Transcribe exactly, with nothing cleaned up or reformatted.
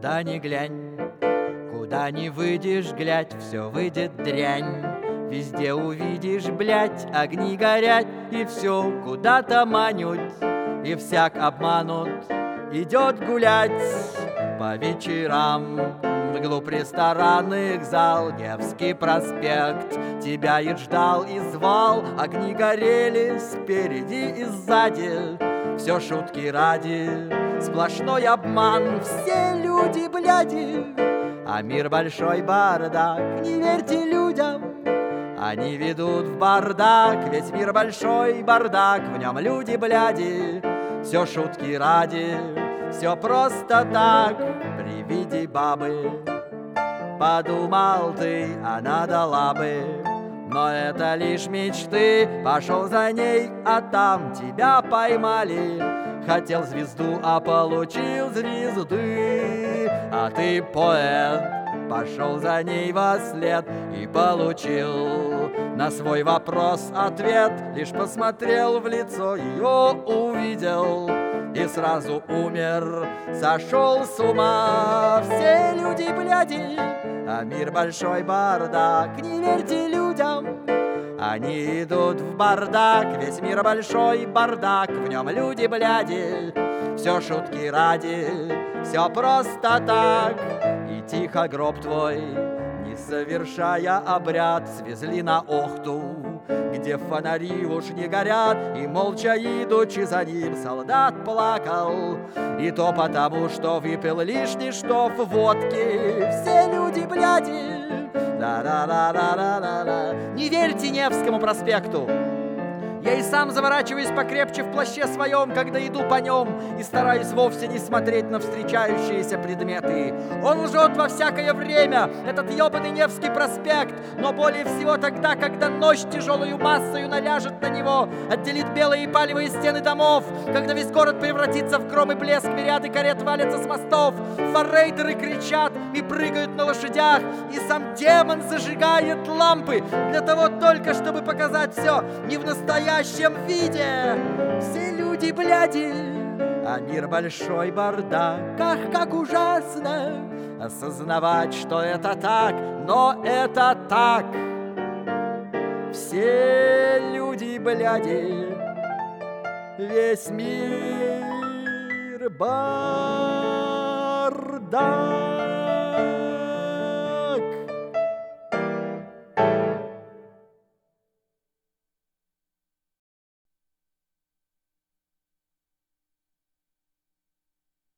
куда ни глянь, куда ни выйдешь, глядь, все выйдет дрянь. Везде увидишь, блядь, огни горят, и все куда-то манют, и всяк обманут идет гулять по вечерам. Вглубь ресторанных зал, Невский проспект тебя и ждал, и звал. Огни горели спереди и сзади, все шутки ради, сплошной обман. Все люди бляди, а мир большой бардак. Не верьте людям, они ведут в бардак. Весь мир большой бардак, в нем люди бляди. Все шутки ради, все просто так. При виде бабы подумал ты, она дала бы, но это лишь мечты. Пошел за ней, а там тебя поймали. Хотел звезду, а получил звезды. А ты поэт, пошел за ней вослед и получил на свой вопрос ответ. Лишь посмотрел в лицо, ее увидел и сразу умер, сошел с ума. Все люди бляди, а мир большой бардак. Не верьте людям, они идут в бардак. Весь мир большой бардак, в нем люди бляди. Все шутки ради, все просто так. И тихо гроб твой, не совершая обряд, свезли на Охту, где фонари уж не горят. И молча идучи за ним солдат плакал, и то потому, что выпил лишний штоф водки. Все люди бляди, да-да-да-да-да-да. Не верьте Невскому проспекту. Я и сам заворачиваюсь покрепче в плаще своем, когда иду по нем, и стараюсь вовсе не смотреть на встречающиеся предметы. Он лжет во всякое время, этот ебаный Невский проспект, но более всего тогда, когда ночь тяжелую массою наляжет на него, отделит белые и палевые стены домов, когда весь город превратится в гром и блеск, мириады карет валятся с мостов, форрейтеры кричат и прыгают на лошадях, и сам демон зажигает лампы для того только, чтобы показать все не в настоящем виде. Все люди бляди, а мир большой бардак. Ах, как ужасно осознавать, что это так, но это так. Все люди бляди, весь мир бардак.